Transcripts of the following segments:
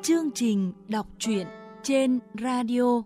Chương trình đọc truyện trên radio.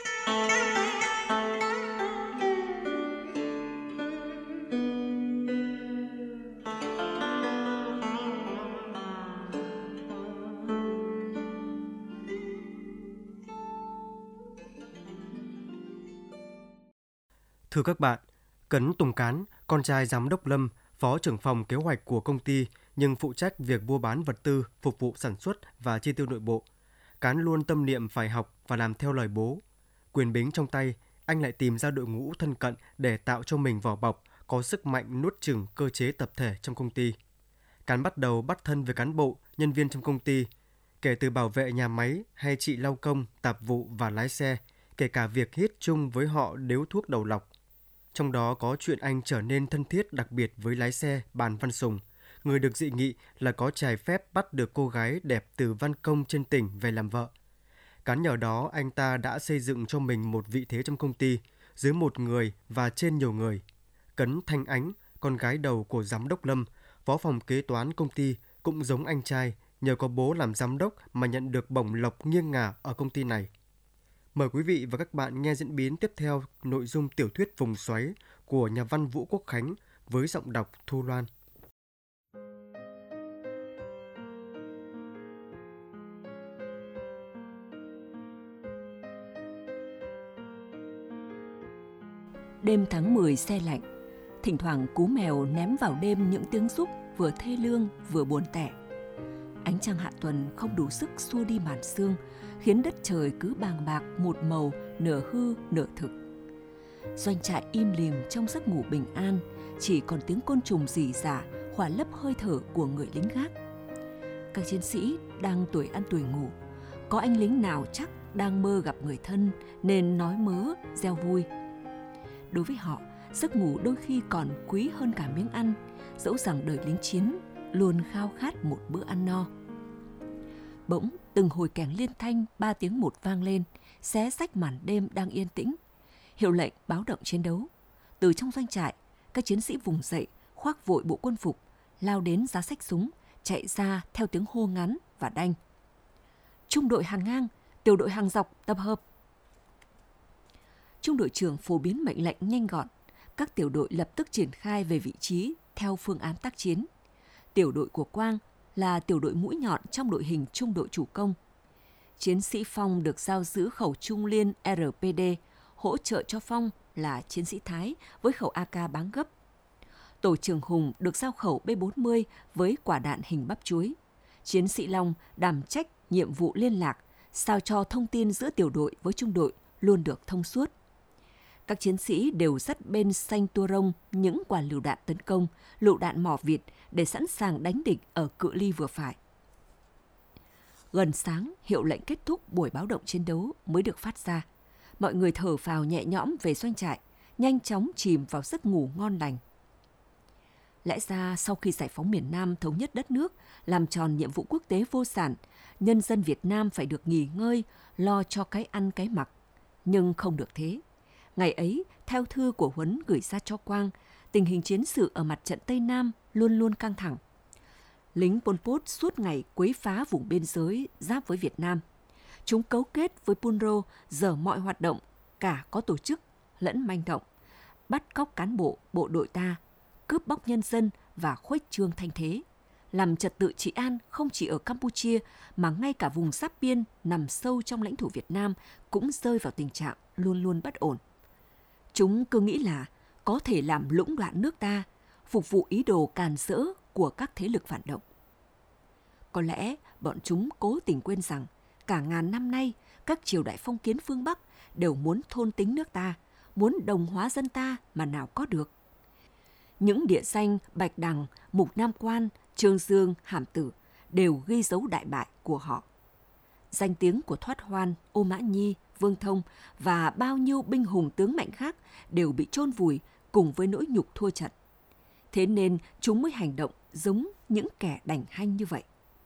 Thưa các bạn, Cấn Tùng Cán, con trai giám đốc Lâm, phó trưởng phòng kế hoạch của công ty nhưng phụ trách việc mua bán vật tư, phục vụ sản xuất và chi tiêu nội bộ. Cán luôn tâm niệm phải học và làm theo lời bố. Quyền bính trong tay, anh lại tìm ra đội ngũ thân cận để tạo cho mình vỏ bọc có sức mạnh nuốt chửng cơ chế tập thể trong công ty. Cán bắt đầu bắt thân với cán bộ, nhân viên trong công ty, kể từ bảo vệ nhà máy hay chị lau công, tạp vụ và lái xe, kể cả việc hít chung với họ điếu thuốc đầu lọc. Trong đó có chuyện anh trở nên thân thiết đặc biệt với lái xe Bàn Văn Sùng, người được dị nghị là có trái phép bắt được cô gái đẹp từ Văn Công trên tỉnh về làm vợ. Cán nhờ đó anh ta đã xây dựng cho mình một vị thế trong công ty, dưới một người và trên nhiều người. Cấn Thanh Ánh, con gái đầu của giám đốc Lâm, phó phòng kế toán công ty, cũng giống anh trai, nhờ có bố làm giám đốc mà nhận được bổng lộc nghiêng ngả ở công ty này. Mời quý vị và các bạn nghe diễn biến tiếp theo nội dung tiểu thuyết Vùng Xoáy của nhà văn Vũ Quốc Khánh với giọng đọc Thu Loan. Đêm tháng 10 se lạnh, thỉnh thoảng cú mèo ném vào đêm những tiếng rúc vừa thê lương vừa buồn tẻ. Ánh trăng hạ tuần không đủ sức xua đi màn sương, khiến đất trời cứ bàng bạc một màu, nửa hư nửa thực. Doanh trại im lìm trong giấc ngủ bình an, chỉ còn tiếng côn trùng rỉ rả khỏa lấp hơi thở của người lính gác. Các chiến sĩ đang tuổi ăn tuổi ngủ, có anh lính nào chắc đang mơ gặp người thân nên nói mớ reo vui. Đối với họ, giấc ngủ đôi khi còn quý hơn cả miếng ăn, dẫu rằng đời lính chiến luôn khao khát một bữa ăn no. Bỗng từng hồi kèn liên thanh 3 tiếng một vang lên, xé rách màn đêm đang yên tĩnh. Hiệu lệnh báo động chiến đấu. Từ trong doanh trại, các chiến sĩ vùng dậy, khoác vội bộ quân phục, lao đến giá xách súng, chạy ra theo tiếng hô ngắn và đanh. Trung đội hàng ngang, tiểu đội hàng dọc tập hợp. Trung đội trưởng phổ biến mệnh lệnh nhanh gọn. Các tiểu đội lập tức triển khai về vị trí theo phương án tác chiến. Tiểu đội của Quang là tiểu đội mũi nhọn trong đội hình trung đội chủ công. Chiến sĩ Phong được giao giữ khẩu trung liên RPD, hỗ trợ cho Phong là chiến sĩ Thái với khẩu AK báng gấp. Tổ trưởng Hùng được giao khẩu B40 với quả đạn hình bắp chuối. Chiến sĩ Long đảm trách nhiệm vụ liên lạc, sao cho thông tin giữa tiểu đội với trung đội luôn được thông suốt. Các chiến sĩ đều dắt bên xanh tua rông những quả lựu đạn tấn công, lựu đạn mỏ vịt để sẵn sàng đánh địch ở cự ly vừa phải. Gần sáng, hiệu lệnh kết thúc buổi báo động chiến đấu mới được phát ra. Mọi người thở phào nhẹ nhõm về doanh trại, nhanh chóng chìm vào giấc ngủ ngon lành. Lẽ ra sau khi giải phóng miền Nam thống nhất đất nước, làm tròn nhiệm vụ quốc tế vô sản, nhân dân Việt Nam phải được nghỉ ngơi, lo cho cái ăn cái mặc. Nhưng không được thế. Ngày ấy, theo thư của Huấn gửi ra cho Quang, tình hình chiến sự ở mặt trận Tây Nam luôn luôn căng thẳng. Lính Pol Pot suốt ngày quấy phá vùng biên giới giáp với Việt Nam. Chúng cấu kết với Punro dở mọi hoạt động, cả có tổ chức lẫn manh động, bắt cóc cán bộ, bộ đội ta, cướp bóc nhân dân và khuếch trương thanh thế, làm trật tự trị an không chỉ ở Campuchia mà ngay cả vùng giáp biên nằm sâu trong lãnh thổ Việt Nam cũng rơi vào tình trạng luôn luôn bất ổn. Chúng cứ nghĩ là có thể làm lũng đoạn nước ta, phục vụ ý đồ càn rỡ của các thế lực phản động. Có lẽ bọn chúng cố tình quên rằng cả ngàn năm nay các triều đại phong kiến phương Bắc đều muốn thôn tính nước ta, muốn đồng hóa dân ta mà nào có được. Những địa danh Bạch Đằng, Mục Nam Quan, Trương Dương, Hàm Tử đều ghi dấu đại bại của họ. Danh tiếng của Thoát Hoan, Ô Mã Nhi, Vương Thông và bao nhiêu binh hùng tướng mạnh khác đều bị chôn vùi cùng với nỗi nhục thua trận. Thế nên chúng mới hành động giống những kẻ đành hanh như vậy.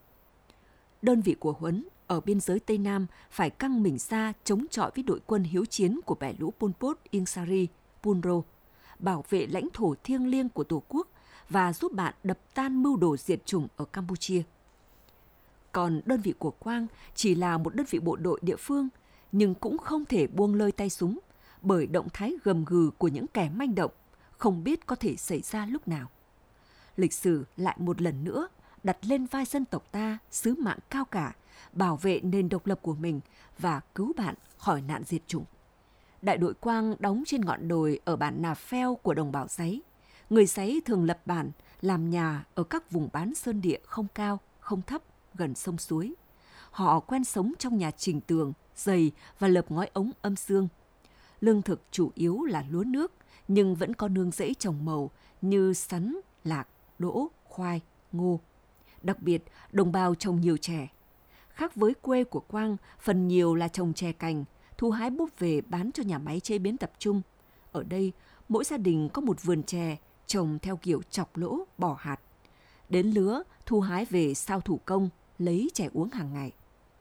Đơn vị của Huấn ở biên giới Tây Nam phải căng mình ra chống chọi với đội quân hiếu chiến của bè lũ Pol Pot, Ieng Sari, Punro, bảo vệ lãnh thổ thiêng liêng của Tổ quốc và giúp bạn đập tan mưu đồ diệt chủng ở Campuchia. Còn đơn vị của Quang chỉ là một đơn vị bộ đội địa phương, nhưng cũng không thể buông lơi tay súng, bởi động thái gầm gừ của những kẻ manh động, không biết có thể xảy ra lúc nào. Lịch sử lại một lần nữa đặt lên vai dân tộc ta sứ mạng cao cả, bảo vệ nền độc lập của mình và cứu bạn khỏi nạn diệt chủng. Đại đội Quang đóng trên ngọn đồi ở bản Nà Pheo của đồng bào Giấy. Người Giấy thường lập bản, làm nhà ở các vùng bán sơn địa không cao, không thấp, gần sông suối. Họ quen sống trong nhà trình tường, dày và lợp ngói ống âm xương. Lương thực chủ yếu là lúa nước, nhưng vẫn có nương rẫy trồng màu như sắn, lạc, đỗ, khoai, ngô. Đặc biệt, đồng bào trồng nhiều chè. Khác với quê của Quang, phần nhiều là trồng chè cành, thu hái búp về bán cho nhà máy chế biến tập trung. Ở đây, mỗi gia đình có một vườn chè trồng theo kiểu chọc lỗ, bỏ hạt. Đến lứa, thu hái về sao thủ công, lấy chè uống hàng ngày.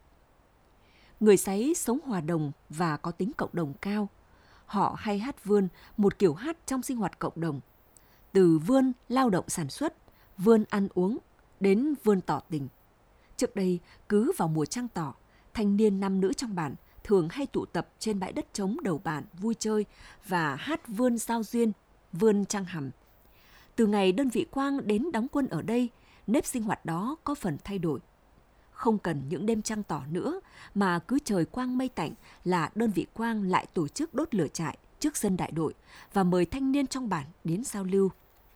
Người Giấy sống hòa đồng và có tính cộng đồng cao. Họ hay hát vươn, một kiểu hát trong sinh hoạt cộng đồng. Từ vươn lao động sản xuất, vươn ăn uống, đến vươn tỏ tình. Trước đây, cứ vào mùa trăng tỏ, thanh niên nam nữ trong bản thường hay tụ tập trên bãi đất trống đầu bản vui chơi và hát vươn giao duyên, vươn trăng hầm. Từ ngày đơn vị Quang đến đóng quân ở đây, nếp sinh hoạt đó có phần thay đổi. Không cần những đêm trăng tỏ nữa, mà cứ trời quang mây tạnh là đơn vị Quang lại tổ chức đốt lửa trại trước sân đại đội và mời thanh niên trong bản đến giao lưu.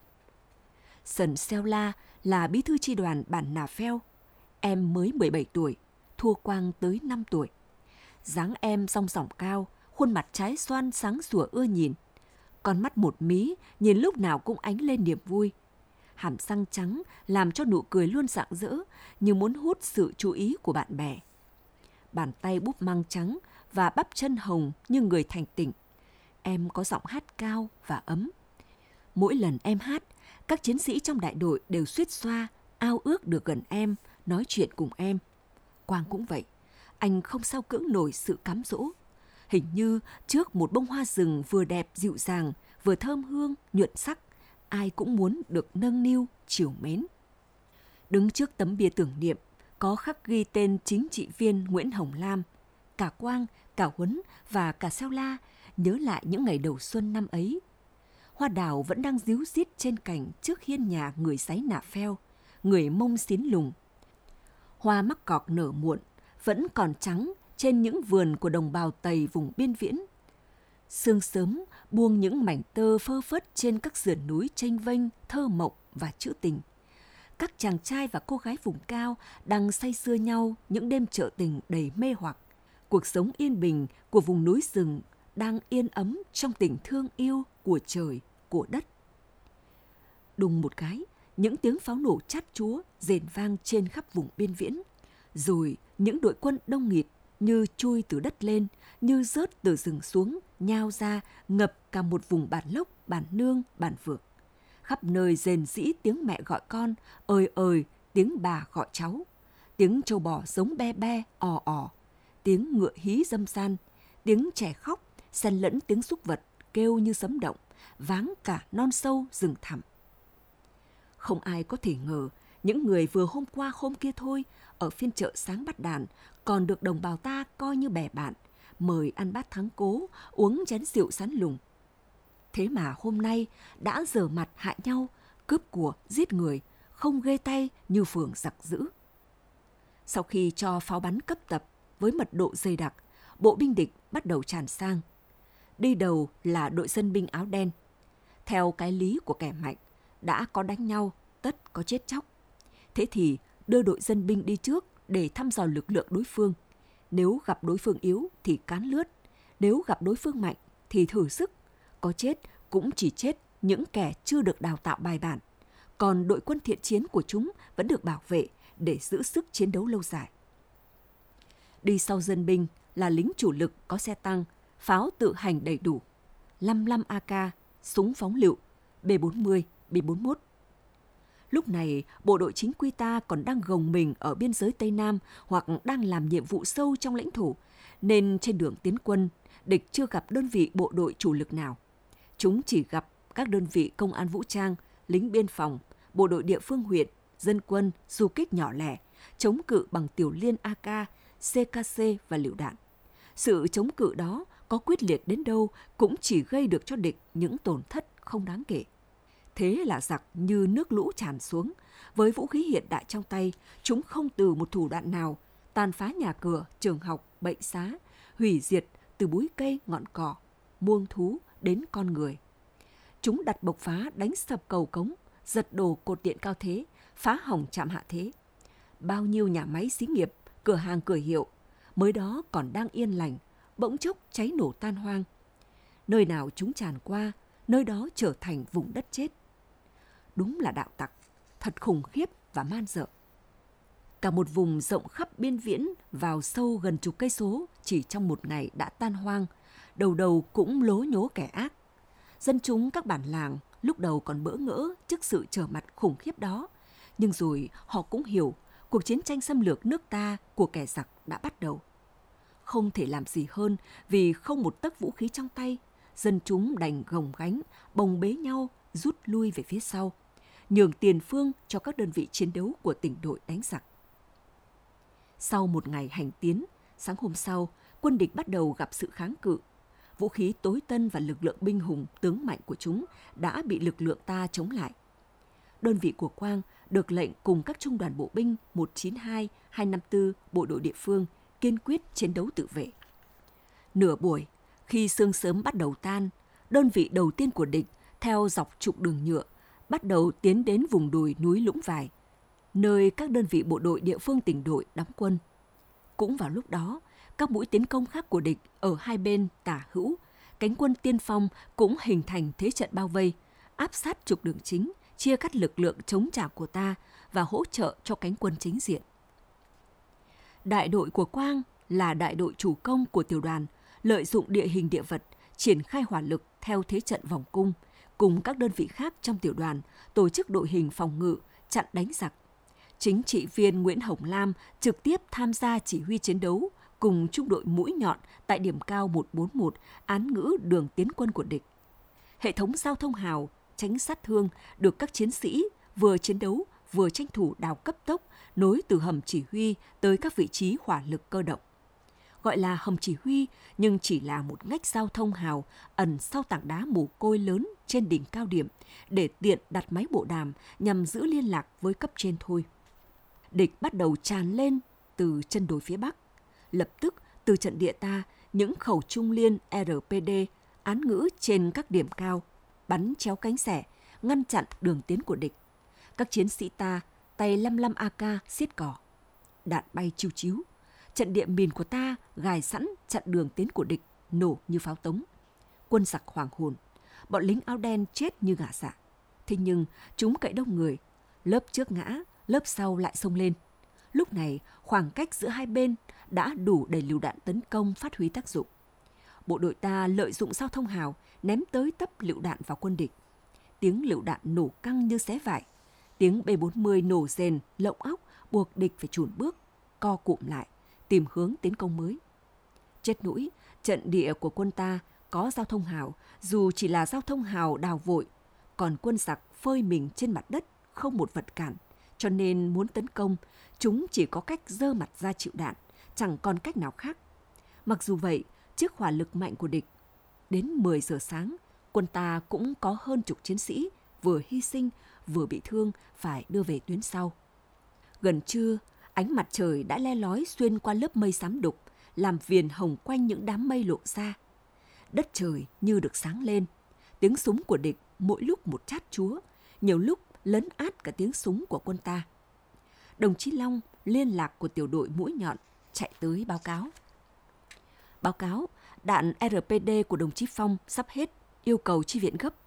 Sần Xeo La là bí thư chi đoàn bản Nà Pheo. Em mới 17 tuổi, thua Quang tới 5 tuổi. Dáng em song sỏng cao, khuôn mặt trái xoan sáng sủa ưa nhìn. Con mắt một mí, nhìn lúc nào cũng ánh lên niềm vui. Hàm răng trắng làm cho nụ cười luôn rạng rỡ, như muốn hút sự chú ý của bạn bè. Bàn tay búp măng trắng và bắp chân hồng như người thành tỉnh. Em có giọng hát cao và ấm. Mỗi lần em hát, các chiến sĩ trong đại đội đều suýt xoa, ao ước được gần em, nói chuyện cùng em. Quang cũng vậy, anh không sao cưỡng nổi sự cám dỗ. Hình như trước một bông hoa rừng vừa đẹp dịu dàng, vừa thơm hương, nhuận sắc, ai cũng muốn được nâng niu, chiều mến. Đứng trước tấm bia tưởng niệm, có khắc ghi tên chính trị viên Nguyễn Hồng Lam. Cả Quang, cả Huấn và cả Xeo La nhớ lại những ngày đầu xuân năm ấy. Hoa đào vẫn đang ríu rít trên cành trước hiên nhà người Giấy Nà Pheo, người Mông Xín Lùng. Hoa mắc cọc nở muộn, vẫn còn trắng trên những vườn của đồng bào Tây vùng biên viễn. Sương sớm buông những mảnh tơ phơ phất trên các sườn núi chênh vênh, thơ mộng và trữ tình. Các chàng trai và cô gái vùng cao đang say sưa nhau những đêm chợ tình đầy mê hoặc. Cuộc sống yên bình của vùng núi rừng đang yên ấm trong tình thương yêu của trời, của đất. Đùng một cái, những tiếng pháo nổ chát chúa rền vang trên khắp vùng biên viễn. Rồi những đội quân đông nghịt như chui từ đất lên, như rớt từ rừng xuống, nhao ra, ngập cả một vùng bản Lốc, bản Nương, bản Vược. Khắp nơi rền rĩ tiếng mẹ gọi con, ơi, tiếng bà gọi cháu. Tiếng trâu bò giống be be, ò, tiếng ngựa hí râm ran, tiếng trẻ khóc, xen lẫn tiếng súc vật kêu như sấm động, váng cả non sâu rừng thẳm. Không ai có thể ngờ, những người vừa hôm qua hôm kia thôi, ở phiên chợ sáng bắt đàn, còn được đồng bào ta coi như bè bạn, mời ăn bát thắng cố, uống chén rượu sắn lùng. Thế mà hôm nay đã giở mặt hại nhau, cướp của, giết người, không ghê tay như phường giặc dữ. Sau khi cho pháo bắn cấp tập với mật độ dày đặc, bộ binh địch bắt đầu tràn sang. Đi đầu là đội dân binh áo đen. Theo cái lý của kẻ mạnh, đã có đánh nhau, tất có chết chóc. Thế thì đưa đội dân binh đi trước để thăm dò lực lượng đối phương. Nếu gặp đối phương yếu thì cán lướt, nếu gặp đối phương mạnh thì thử sức. Có chết cũng chỉ chết những kẻ chưa được đào tạo bài bản, còn đội quân thiện chiến của chúng vẫn được bảo vệ để giữ sức chiến đấu lâu dài. Đi sau dân binh là lính chủ lực có xe tăng, pháo tự hành đầy đủ, 55 AK, súng phóng lựu, B40, B41. Lúc này, bộ đội chính quy ta còn đang gồng mình ở biên giới Tây Nam hoặc đang làm nhiệm vụ sâu trong lãnh thổ, nên trên đường tiến quân, địch chưa gặp đơn vị bộ đội chủ lực nào. Chúng chỉ gặp các đơn vị công an vũ trang, lính biên phòng, bộ đội địa phương huyện, dân quân, du kích nhỏ lẻ, chống cự bằng tiểu liên AK, CKC và lựu đạn. Sự chống cự đó có quyết liệt đến đâu cũng chỉ gây được cho địch những tổn thất không đáng kể. Thế là giặc như nước lũ tràn xuống, với vũ khí hiện đại trong tay, chúng không từ một thủ đoạn nào tàn phá nhà cửa, trường học, bệnh xá, hủy diệt từ búi cây, ngọn cỏ, muông thú đến con người. Chúng đặt bộc phá đánh sập cầu cống, giật đổ cột điện cao thế, phá hỏng trạm hạ thế. Bao nhiêu nhà máy xí nghiệp, cửa hàng cửa hiệu, mới đó còn đang yên lành, bỗng chốc cháy nổ tan hoang. Nơi nào chúng tràn qua, nơi đó trở thành vùng đất chết. Đúng là đạo tặc, thật khủng khiếp và man dợ. Cả một vùng rộng khắp biên viễn vào sâu gần chục cây số chỉ trong một ngày đã tan hoang, đầu đầu cũng lố nhố kẻ ác. Dân chúng các bản làng lúc đầu còn bỡ ngỡ trước sự trở mặt khủng khiếp đó, nhưng rồi họ cũng hiểu cuộc chiến tranh xâm lược nước ta của kẻ giặc đã bắt đầu. Không thể làm gì hơn vì không một tấc vũ khí trong tay, dân chúng đành gồng gánh, bồng bế nhau rút lui về phía sau, nhường tiền phương cho các đơn vị chiến đấu của tỉnh đội đánh giặc. Sau một ngày hành tiến, sáng hôm sau, quân địch bắt đầu gặp sự kháng cự. Vũ khí tối tân và lực lượng binh hùng tướng mạnh của chúng đã bị lực lượng ta chống lại. Đơn vị của Quang được lệnh cùng các trung đoàn bộ binh 192, 254 bộ đội địa phương kiên quyết chiến đấu tự vệ. Nửa buổi, khi sương sớm bắt đầu tan, đơn vị đầu tiên của địch theo dọc trục đường nhựa bắt đầu tiến đến vùng đồi núi Lũng Vài, nơi các đơn vị bộ đội địa phương tỉnh đội đóng quân. Cũng vào lúc đó, các mũi tiến công khác của địch ở hai bên tả hữu, cánh quân tiên phong cũng hình thành thế trận bao vây, áp sát trục đường chính, chia cắt lực lượng chống trả của ta và hỗ trợ cho cánh quân chính diện. Đại đội của Quang là đại đội chủ công của tiểu đoàn, lợi dụng địa hình địa vật, triển khai hỏa lực theo thế trận vòng cung, cùng các đơn vị khác trong tiểu đoàn tổ chức đội hình phòng ngự, chặn đánh giặc. Chính trị viên Nguyễn Hồng Lam trực tiếp tham gia chỉ huy chiến đấu cùng trung đội mũi nhọn tại điểm cao 141 án ngữ đường tiến quân của địch. Hệ thống giao thông hào, tránh sát thương được các chiến sĩ vừa chiến đấu vừa tranh thủ đào cấp tốc nối từ hầm chỉ huy tới các vị trí hỏa lực cơ động. Gọi là hầm chỉ huy nhưng chỉ là một ngách giao thông hào ẩn sau tảng đá mồ côi lớn trên đỉnh cao điểm để tiện đặt máy bộ đàm nhằm giữ liên lạc với cấp trên thôi. Địch bắt đầu tràn lên từ chân đồi phía Bắc. Lập tức từ trận địa ta, những khẩu trung liên RPD án ngữ trên các điểm cao bắn chéo cánh xẻ, ngăn chặn đường tiến của địch. Các chiến sĩ ta tay 55 AK xiết cỏ. Đạn bay chiu chiu. Trận địa mìn của ta gài sẵn chặn đường tiến của địch, nổ như pháo tống. Quân giặc hoảng hồn. Bọn lính áo đen chết như gà dạ. Thế nhưng chúng cậy đông người. Lớp trước ngã, lớp sau lại xông lên. Lúc này khoảng cách giữa hai bên đã đủ để lựu đạn tấn công phát huy tác dụng. Bộ đội ta lợi dụng giao thông hào ném tới tấp lựu đạn vào quân địch. Tiếng lựu đạn nổ căng như xé vải. Tiếng B-40 nổ rền, lộng óc buộc địch phải chùn bước, co cụm lại, tìm hướng tiến công mới. Chết nỗi, trận địa của quân ta có giao thông hào, dù chỉ là giao thông hào đào vội, còn quân giặc phơi mình trên mặt đất, không một vật cản, cho nên muốn tấn công, chúng chỉ có cách giơ mặt ra chịu đạn, chẳng còn cách nào khác. Mặc dù vậy, trước hỏa lực mạnh của địch, đến 10 giờ sáng, quân ta cũng có hơn chục chiến sĩ vừa hy sinh vừa bị thương phải đưa về tuyến sau. Gần trưa, ánh mặt trời đã le lói xuyên qua lớp mây xám đục, làm viền hồng quanh những đám mây lộ ra. Đất trời như được sáng lên, tiếng súng của địch mỗi lúc một chát chúa, nhiều lúc lấn át cả tiếng súng của quân ta. Đồng chí Long, liên lạc của tiểu đội mũi nhọn, chạy tới báo cáo. Báo cáo, đạn RPD của đồng chí Phong sắp hết, yêu cầu chi viện gấp.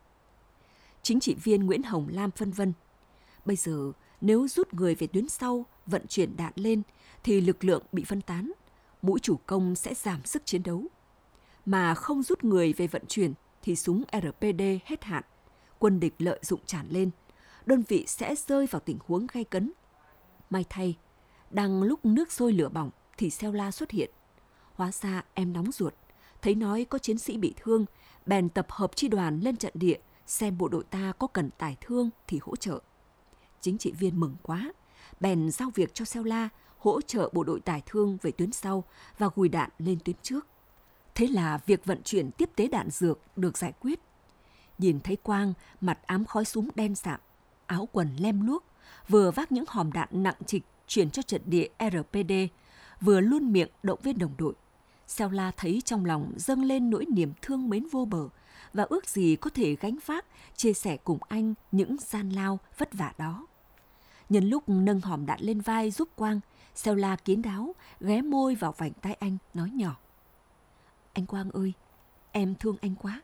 Chính trị viên Nguyễn Hồng Lam phân vân. Bây giờ, nếu rút người về tuyến sau, vận chuyển đạn lên, thì lực lượng bị phân tán. Mũi chủ công sẽ giảm sức chiến đấu. Mà không rút người về vận chuyển, thì súng RPD hết hạn. Quân địch lợi dụng tràn lên. Đơn vị sẽ rơi vào tình huống gay cấn. May thay, đang lúc nước sôi lửa bỏng, thì Xeo La xuất hiện. Hóa ra em nóng ruột, thấy nói có chiến sĩ bị thương, bèn tập hợp chi đoàn lên trận địa, xem bộ đội ta có cần tải thương thì hỗ trợ. Chính trị viên mừng quá, bèn giao việc cho Xeo La hỗ trợ bộ đội tải thương về tuyến sau và gùi đạn lên tuyến trước. Thế là việc vận chuyển tiếp tế đạn dược được giải quyết. Nhìn thấy Quang mặt ám khói súng đen sạm, áo quần lem luốc, vừa vác những hòm đạn nặng trịch chuyển cho trận địa RPD, vừa luôn miệng động viên đồng đội, Xeo La thấy trong lòng dâng lên nỗi niềm thương mến vô bờ và ước gì có thể gánh vác, chia sẻ cùng anh những gian lao vất vả đó. Nhân lúc nâng hòm đạn lên vai giúp Quang, Xeo La kín đáo ghé môi vào vành tai anh nói nhỏ: "Anh Quang ơi, em thương anh quá."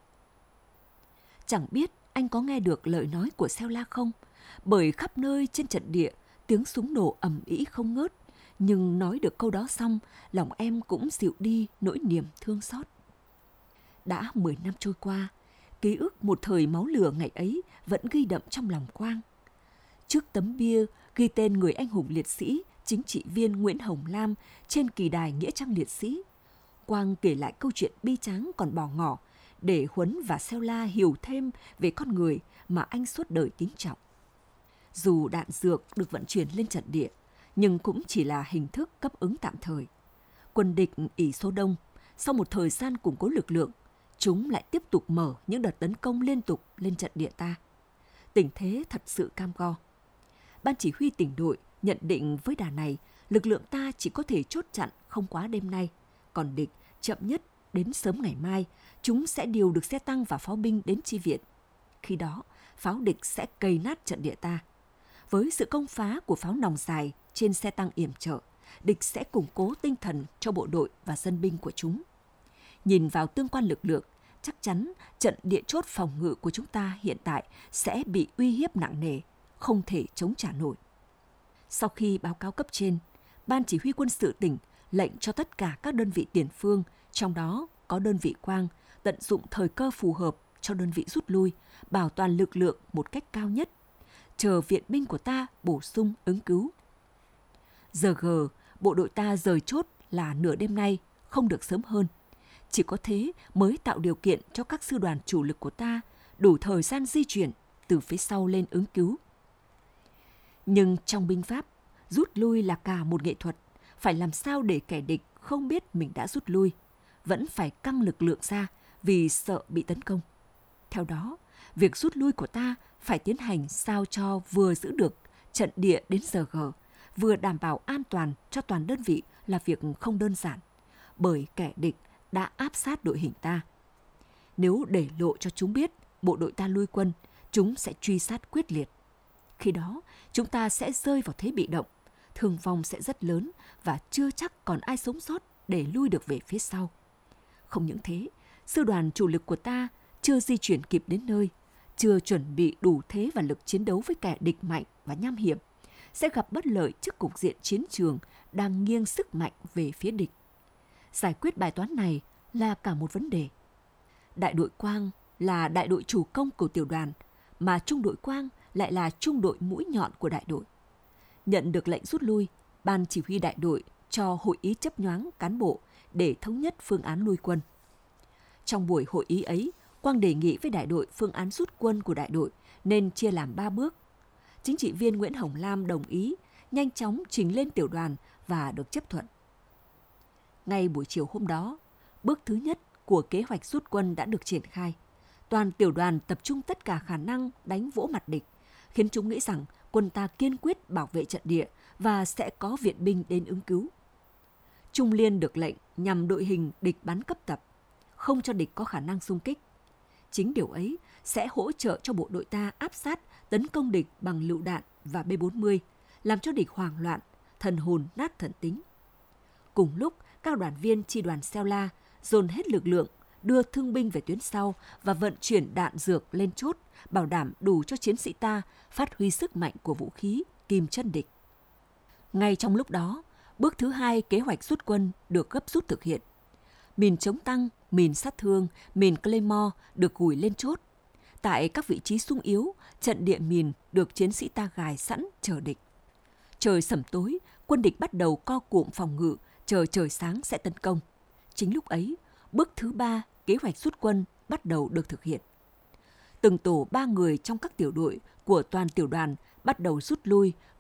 Chẳng biết anh có nghe được lời nói của Xeo La không, bởi khắp nơi trên trận địa tiếng súng nổ ầm ĩ không ngớt, nhưng nói được câu đó xong, lòng em cũng dịu đi nỗi niềm thương xót. Đã 10 năm trôi qua, ký ức một thời máu lửa ngày ấy vẫn ghi đậm trong lòng Quang. Trước tấm bia ghi tên người anh hùng liệt sĩ, chính trị viên Nguyễn Hồng Lam trên kỳ đài Nghĩa trang liệt sĩ, Quang kể lại câu chuyện bi tráng còn bỏ ngỏ để Huấn và Xeo La hiểu thêm về con người mà anh suốt đời kính trọng. Dù đạn dược được vận chuyển lên trận địa, nhưng cũng chỉ là hình thức cấp ứng tạm thời. Quân địch ỷ số đông, sau một thời gian củng cố lực lượng, chúng lại tiếp tục mở những đợt tấn công liên tục lên trận địa ta. Tình thế thật sự cam go. Ban chỉ huy tỉnh đội nhận định với đà này, lực lượng ta chỉ có thể chốt chặn không quá đêm nay, còn địch chậm nhất đến sớm ngày mai, chúng sẽ điều được xe tăng và pháo binh đến chi viện. Khi đó, pháo địch sẽ cày nát trận địa ta. Với sự công phá của pháo nòng dài trên xe tăng yểm trợ, địch sẽ củng cố tinh thần cho bộ đội và dân binh của chúng. Nhìn vào tương quan lực lượng, chắc chắn trận địa chốt phòng ngự của chúng ta hiện tại sẽ bị uy hiếp nặng nề, không thể chống trả nổi. Sau khi báo cáo cấp trên, Ban chỉ huy quân sự tỉnh lệnh cho tất cả các đơn vị tiền phương, trong đó có đơn vị Quang, tận dụng thời cơ phù hợp cho đơn vị rút lui, bảo toàn lực lượng một cách cao nhất, chờ viện binh của ta bổ sung ứng cứu. Giờ bộ đội ta rời chốt là nửa đêm nay, không được sớm hơn. Chỉ có thế mới tạo điều kiện cho các sư đoàn chủ lực của ta đủ thời gian di chuyển từ phía sau lên ứng cứu. Nhưng trong binh pháp, rút lui là cả một nghệ thuật, phải làm sao để kẻ địch không biết mình đã rút lui, vẫn phải căng lực lượng ra vì sợ bị tấn công. Theo đó, việc rút lui của ta phải tiến hành sao cho vừa giữ được trận địa đến giờ vừa đảm bảo an toàn cho toàn đơn vị là việc không đơn giản, bởi kẻ địch đã áp sát đội hình ta. Nếu để lộ cho chúng biết bộ đội ta lui quân, chúng sẽ truy sát quyết liệt. Khi đó, chúng ta sẽ rơi vào thế bị động, thương vong sẽ rất lớn và chưa chắc còn ai sống sót để lui được về phía sau. Không những thế, sư đoàn chủ lực của ta chưa di chuyển kịp đến nơi, chưa chuẩn bị đủ thế và lực chiến đấu với kẻ địch mạnh và nham hiểm, sẽ gặp bất lợi trước cục diện chiến trường đang nghiêng sức mạnh về phía địch. Giải quyết bài toán này là cả một vấn đề. Đại đội Quang là đại đội chủ công của tiểu đoàn, mà trung đội Quang lại là trung đội mũi nhọn của đại đội. Nhận được lệnh rút lui, Ban chỉ huy đại đội cho hội ý chấp nhoáng cán bộ để thống nhất phương án lui quân. Trong buổi hội ý ấy, Quang đề nghị với đại đội phương án rút quân của đại đội nên chia làm 3 bước. Chính trị viên Nguyễn Hồng Lam đồng ý, nhanh chóng trình lên tiểu đoàn và được chấp thuận. Ngay buổi chiều hôm đó, bước thứ nhất của kế hoạch rút quân đã được triển khai. Toàn tiểu đoàn tập trung tất cả khả năng đánh vỗ mặt địch, khiến chúng nghĩ rằng quân ta kiên quyết bảo vệ trận địa và sẽ có viện binh đến ứng cứu. Trung liên được lệnh nhằm đội hình địch bắn cấp tập, không cho địch có khả năng xung kích. Chính điều ấy sẽ hỗ trợ cho bộ đội ta áp sát tấn công địch bằng lựu đạn và B-40, làm cho địch hoảng loạn, thần hồn nát thần tính. Cùng lúc, các đoàn viên chi đoàn Xeo La dồn hết lực lượng, đưa thương binh về tuyến sau và vận chuyển đạn dược lên chốt, bảo đảm đủ cho chiến sĩ ta phát huy sức mạnh của vũ khí, kìm chân địch. Ngay trong lúc đó, bước thứ 2 kế hoạch rút quân được gấp rút thực hiện. Mìn chống tăng, mìn sát thương, mìn Claymore được gùi lên chốt. Tại các vị trí xung yếu, trận địa mìn được chiến sĩ ta gài sẵn chờ địch. Trời sẩm tối, quân địch bắt đầu co cụm phòng ngự, chờ trời sáng sẽ tấn công. Chính lúc ấy, bước thứ 3 kế hoạch rút quân bắt đầu được thực hiện. Từng tổ 3 người trong các tiểu đội của toàn tiểu đoàn bắt đầu rút lui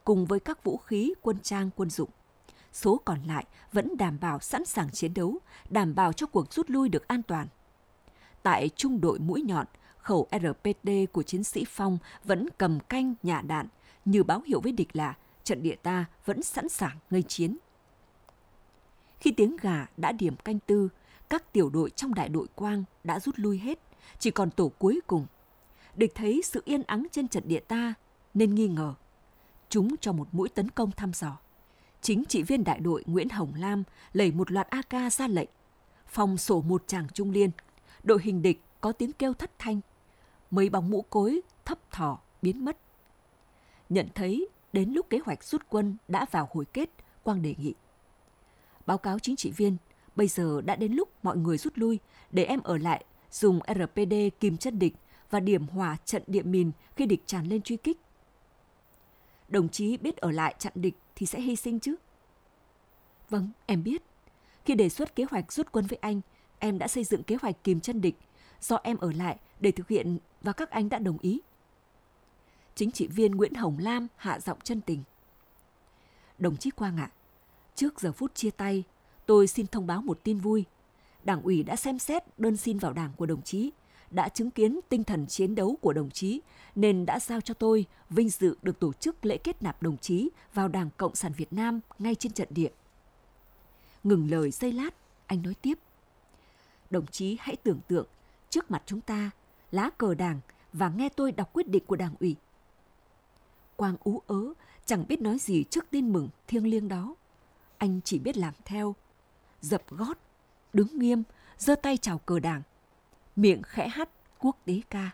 cùng với các vũ khí quân trang quân dụng. Số còn lại vẫn đảm bảo sẵn sàng chiến đấu, đảm bảo cho cuộc rút lui được an toàn. Tại trung đội mũi nhọn, khẩu RPD của chiến sĩ Phong vẫn cầm canh nhả đạn, như báo hiệu với địch là trận địa ta vẫn sẵn sàng nghênh chiến. Khi tiếng gà đã điểm canh tư, các tiểu đội trong đại đội Quang đã rút lui hết, chỉ còn tổ cuối cùng. Địch thấy sự yên ắng trên trận địa ta nên nghi ngờ. Chúng cho một mũi tấn công thăm dò. Chính trị viên đại đội Nguyễn Hồng Lam lẩy một loạt AK ra lệnh. Phong sổ một tràng trung liên. Đội hình địch có tiếng kêu thất thanh. Mấy bóng mũ cối thấp thỏ biến mất. Nhận thấy đến lúc kế hoạch rút quân đã vào hồi kết, Quang đề nghị: báo cáo chính trị viên, bây giờ đã đến lúc mọi người rút lui, để em ở lại dùng RPD kìm chân địch và điểm hỏa trận địa mìn khi địch tràn lên truy kích. Đồng chí biết ở lại chặn địch thì sẽ hy sinh chứ? Vâng, em biết. Khi đề xuất kế hoạch rút quân với anh, em đã xây dựng kế hoạch kìm chân địch, do em ở lại để thực hiện và các anh đã đồng ý. Chính trị viên Nguyễn Hồng Lam hạ giọng chân tình: đồng chí Quang ạ, trước giờ phút chia tay, tôi xin thông báo một tin vui. Đảng ủy đã xem xét đơn xin vào Đảng của đồng chí, đã chứng kiến tinh thần chiến đấu của đồng chí nên đã giao cho tôi vinh dự được tổ chức lễ kết nạp đồng chí vào Đảng Cộng sản Việt Nam ngay trên trận địa. Ngừng lời giây lát, anh nói tiếp: đồng chí hãy tưởng tượng trước mặt chúng ta lá cờ Đảng và nghe tôi đọc quyết định của Đảng ủy. Quang ú ớ, chẳng biết nói gì trước tin mừng thiêng liêng đó. Anh chỉ biết làm theo, dập gót, đứng nghiêm, giơ tay chào cờ Đảng, miệng khẽ hắt quốc tế ca.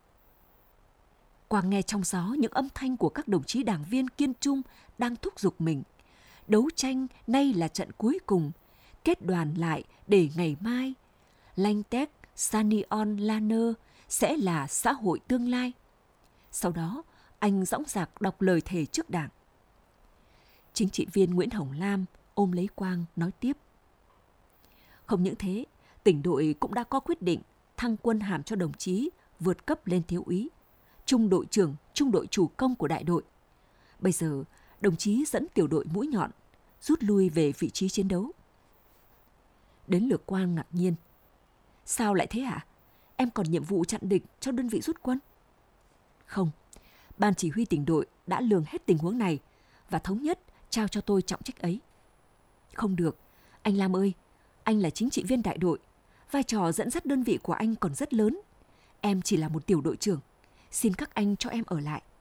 Quang nghe trong gió những âm thanh của các đồng chí đảng viên kiên trung đang thúc giục mình. Đấu tranh nay là trận cuối cùng, kết đoàn lại để ngày mai. Lanh-tech, Sanion, Lanơ sẽ là xã hội tương lai. Sau đó, anh dõng dạc đọc lời thề trước Đảng. Chính trị viên Nguyễn Hồng Lam ôm lấy Quang nói tiếp: không những thế, tỉnh đội cũng đã có quyết định thăng quân hàm cho đồng chí vượt cấp lên thiếu úy, trung đội trưởng, trung đội chủ công của đại đội. Bây giờ, đồng chí dẫn tiểu đội mũi nhọn rút lui về vị trí chiến đấu. Đến lượt Quang ngạc nhiên: sao lại thế hả? Em còn nhiệm vụ chặn địch cho đơn vị rút quân? Không, ban chỉ huy tỉnh đội đã lường hết tình huống này và thống nhất trao cho tôi trọng trách ấy. Không được, anh Lam ơi, anh là chính trị viên đại đội, vai trò dẫn dắt đơn vị của anh còn rất lớn. Em chỉ là một tiểu đội trưởng, xin các anh cho em ở lại.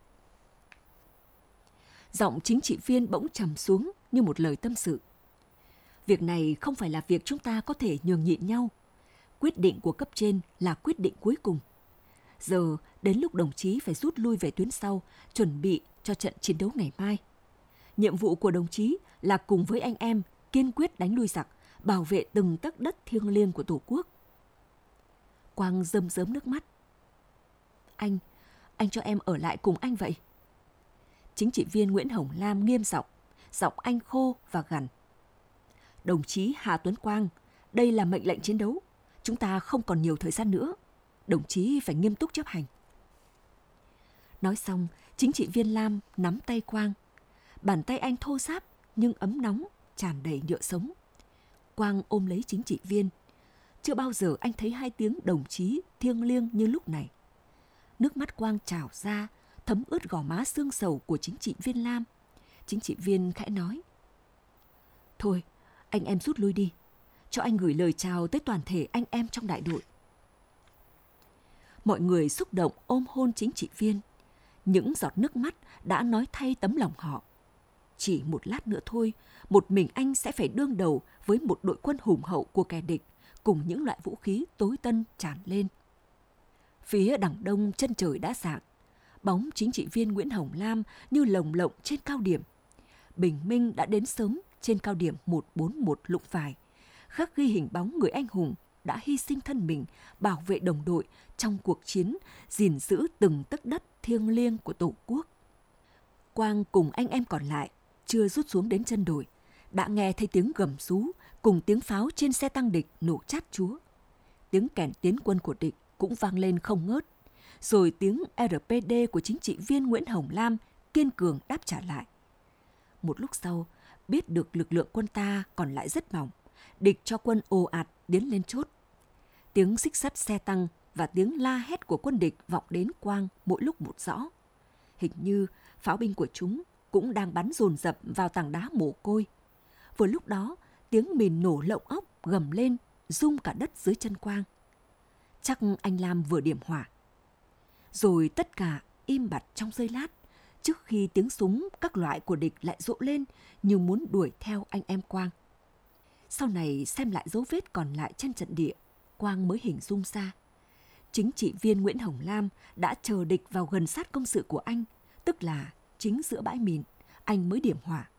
Giọng chính trị viên bỗng trầm xuống như một lời tâm sự. Việc này không phải là việc chúng ta có thể nhường nhịn nhau. Quyết định của cấp trên là quyết định cuối cùng. Giờ đến lúc đồng chí phải rút lui về tuyến sau, chuẩn bị cho trận chiến đấu ngày mai. Nhiệm vụ của đồng chí là cùng với anh em kiên quyết đánh lui giặc, bảo vệ từng tấc đất thiêng liêng của Tổ quốc. Quang rơm rớm nước mắt. Anh cho em ở lại cùng anh vậy. Chính trị viên Nguyễn Hồng Lam nghiêm giọng, giọng anh khô và gằn: đồng chí Hà Tuấn Quang, đây là mệnh lệnh chiến đấu. Chúng ta không còn nhiều thời gian nữa. Đồng chí phải nghiêm túc chấp hành. Nói xong, chính trị viên Lam nắm tay Quang. Bàn tay anh thô ráp nhưng ấm nóng, tràn đầy nhựa sống. Quang ôm lấy chính trị viên. Chưa bao giờ anh thấy hai tiếng đồng chí thiêng liêng như lúc này. Nước mắt Quang trào ra, thấm ướt gò má xương sầu của chính trị viên Lam. Chính trị viên khẽ nói: thôi, anh em rút lui đi. Cho anh gửi lời chào tới toàn thể anh em trong đại đội. Mọi người xúc động ôm hôn chính trị viên. Những giọt nước mắt đã nói thay tấm lòng họ. Chỉ một lát nữa thôi, một mình anh sẽ phải đương đầu với một đội quân hùng hậu của kẻ địch, cùng những loại vũ khí tối tân tràn lên. Phía đằng đông chân trời đã rạng, bóng chính trị viên Nguyễn Hồng Lam như lồng lộng trên cao điểm. Bình minh đã đến sớm trên cao điểm 141 Lũng Vài, khắc ghi hình bóng người anh hùng đã hy sinh thân mình bảo vệ đồng đội trong cuộc chiến gìn giữ từng tấc đất thiêng liêng của Tổ quốc. Quang cùng anh em còn lại chưa rút xuống đến chân đồi đã nghe thấy tiếng gầm rú cùng tiếng pháo trên xe tăng địch nổ chát chúa. Tiếng kèn tiến quân của địch cũng vang lên không ngớt, rồi tiếng RPD của chính trị viên Nguyễn Hồng Lam kiên cường đáp trả lại. Một lúc sau, biết được lực lượng quân ta còn lại rất mỏng, địch cho quân ồ ạt tiến lên chốt. Tiếng xích sắt xe tăng và tiếng la hét của quân địch vọng đến Quang mỗi lúc một rõ. Hình như pháo binh của chúng cũng đang bắn dồn dập vào tảng đá mồ côi. Vừa lúc đó, tiếng mìn nổ lộng ốc gầm lên, rung cả đất dưới chân Quang. Chắc anh Lam vừa điểm hỏa. Rồi tất cả im bặt trong giây lát, trước khi tiếng súng các loại của địch lại rộ lên như muốn đuổi theo anh em Quang. Sau này xem lại dấu vết còn lại trên trận địa, Quang mới hình dung ra. Chính trị viên Nguyễn Hồng Lam đã chờ địch vào gần sát công sự của anh, tức là chính giữa bãi mìn, anh mới điểm hỏa.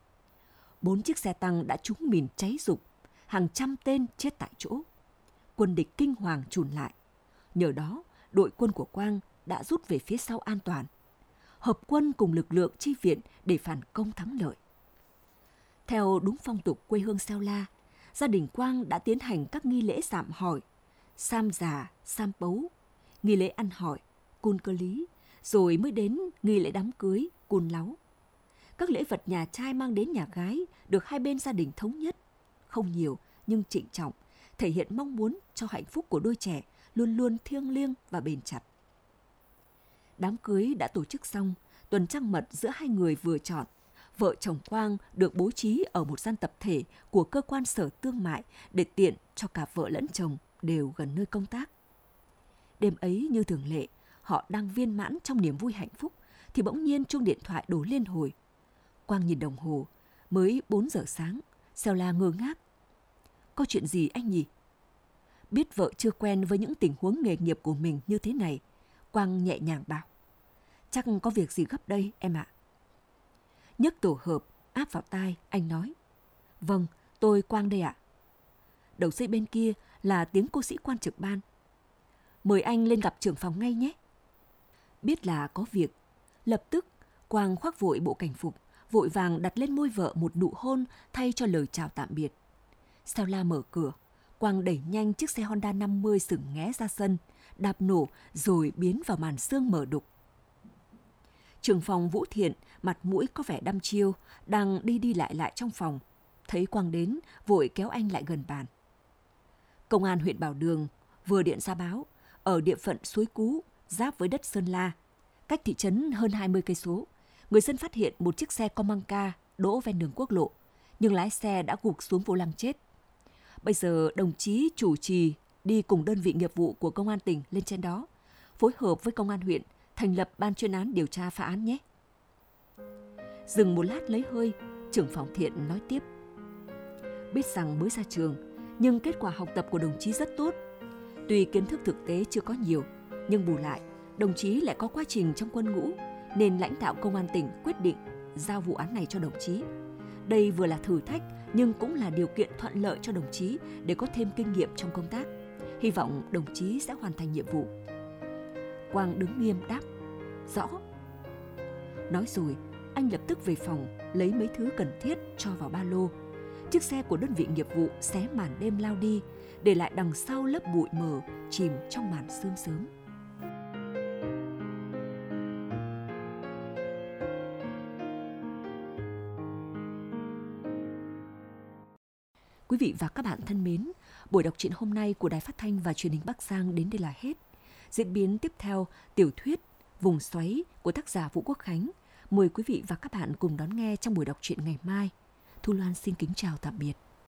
4 chiếc xe tăng đã trúng mìn cháy rụp, hàng trăm tên chết tại chỗ. Quân địch kinh hoàng chùn lại. Nhờ đó, đội quân của Quang đã rút về phía sau an toàn, hợp quân cùng lực lượng chi viện để phản công thắng lợi. Theo đúng phong tục quê hương Xeo La, gia đình Quang đã tiến hành các nghi lễ sạm hỏi, sam già, sam pấu, nghi lễ ăn hỏi, cun cơ lý, rồi mới đến nghi lễ đám cưới, cun láu. Các lễ vật nhà trai mang đến nhà gái được hai bên gia đình thống nhất, không nhiều nhưng trịnh trọng, thể hiện mong muốn cho hạnh phúc của đôi trẻ luôn luôn thiêng liêng và bền chặt. Đám cưới đã tổ chức xong, tuần trăng mật giữa hai người vừa chọn. Vợ chồng Quang được bố trí ở một gian tập thể của cơ quan sở thương mại để tiện cho cả vợ lẫn chồng đều gần nơi công tác. Đêm ấy như thường lệ, họ đang viên mãn trong niềm vui hạnh phúc, thì bỗng nhiên chuông điện thoại đổ liên hồi. Quang nhìn đồng hồ, mới 4 giờ sáng, Xeo La ngơ ngác. Có chuyện gì anh nhỉ? Biết vợ chưa quen với những tình huống nghề nghiệp của mình như thế này, Quang nhẹ nhàng bảo. Chắc có việc gì gấp đây em ạ. Nhấc tổ hợp, áp vào tai, anh nói. Vâng, tôi Quang đây ạ. Đầu dây bên kia là tiếng cô sĩ quan trực ban. Mời anh lên gặp trưởng phòng ngay nhé. Biết là có việc, lập tức Quang khoác vội bộ cảnh phục, vội vàng đặt lên môi vợ một nụ hôn thay cho lời chào tạm biệt. Xeo La mở cửa, Quang đẩy nhanh chiếc xe Honda 50 sừng nghé ra sân, đạp nổ rồi biến vào màn sương mờ đục. Trưởng phòng Vũ Thiện, mặt mũi có vẻ đăm chiêu, đang đi lại trong phòng. Thấy Quang đến, vội kéo anh lại gần bàn. Công an huyện Bảo Đường vừa điện ra báo, ở địa phận Suối Cú, giáp với đất Sơn La, cách thị trấn hơn 20 cây số, người dân phát hiện một chiếc xe Comanca đỗ ven đường quốc lộ, nhưng lái xe đã gục xuống vô lăng chết. Bây giờ đồng chí chủ trì đi cùng đơn vị nghiệp vụ của công an tỉnh lên trên đó, phối hợp với công an huyện thành lập ban chuyên án điều tra phá án nhé. Dừng một lát lấy hơi, trưởng phòng Thiện nói tiếp. Biết rằng mới ra trường, nhưng kết quả học tập của đồng chí rất tốt. Tuy kiến thức thực tế chưa có nhiều, nhưng bù lại, đồng chí lại có quá trình trong quân ngũ, nên lãnh đạo công an tỉnh quyết định giao vụ án này cho đồng chí. Đây vừa là thử thách, nhưng cũng là điều kiện thuận lợi cho đồng chí để có thêm kinh nghiệm trong công tác. Hy vọng đồng chí sẽ hoàn thành nhiệm vụ. Quang đứng nghiêm đáp, rõ. Nói rồi, anh lập tức về phòng, lấy mấy thứ cần thiết cho vào ba lô. Chiếc xe của đơn vị nghiệp vụ xé màn đêm lao đi, để lại đằng sau lớp bụi mờ chìm trong màn sương sớm. Quý vị và các bạn thân mến, buổi đọc truyện hôm nay của Đài Phát thanh và Truyền hình Bắc Giang đến đây là hết. Diễn biến tiếp theo, tiểu thuyết Vùng Xoáy của tác giả Vũ Quốc Khánh. Mời quý vị và các bạn cùng đón nghe trong buổi đọc truyện ngày mai. Thu Loan xin kính chào tạm biệt.